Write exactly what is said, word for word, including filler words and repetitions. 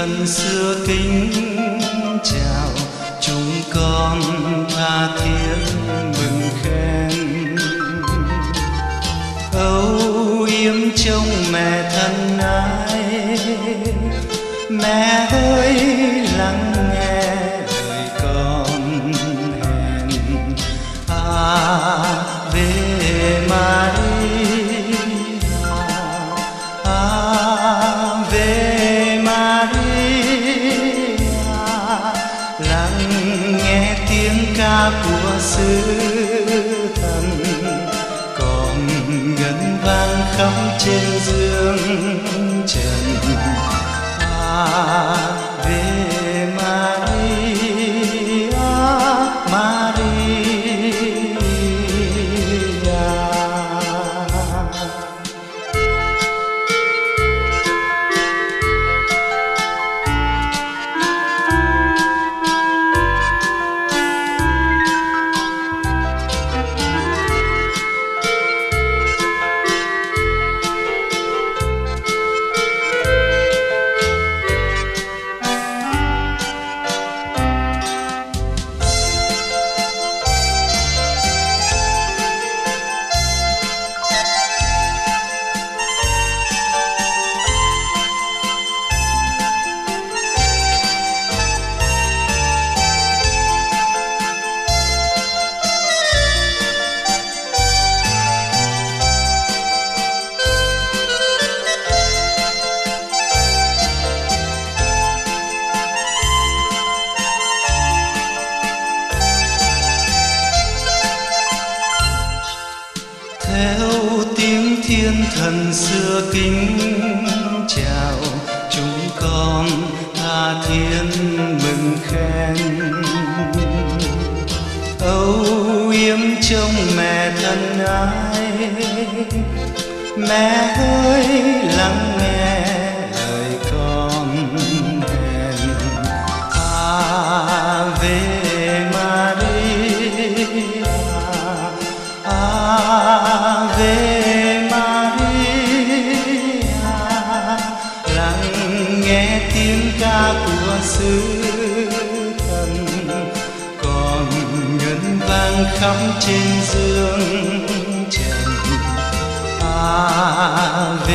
thần xưa kính chào chúng con tha thiết mừng khen. Âu yếm trông mẹ thân ái, mẹ ơi lắng nghe lời con hẹn. Ave Maria, Ave Maria, lắng nghe tiếng ca của xứ thần còn ngân vang khắp trên dương trần. Ave Maria, Maria. Theo tiếng thiên thần xưa kính chào chúng con tha thiết mừng khen. Âu yếm trông mẹ thân ái, mẹ ơi lắng nghe lời con hẹn. Ave Maria, Ave Maria, lắng nghe tiếng ca của xứ thần còn ngân vang khắp trên dương trần. Ave